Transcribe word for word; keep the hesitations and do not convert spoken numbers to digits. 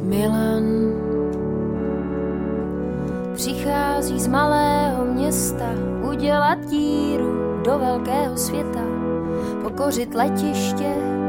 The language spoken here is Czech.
Milan přichází z malého města udělat díru do velkého světa, pokořit letiště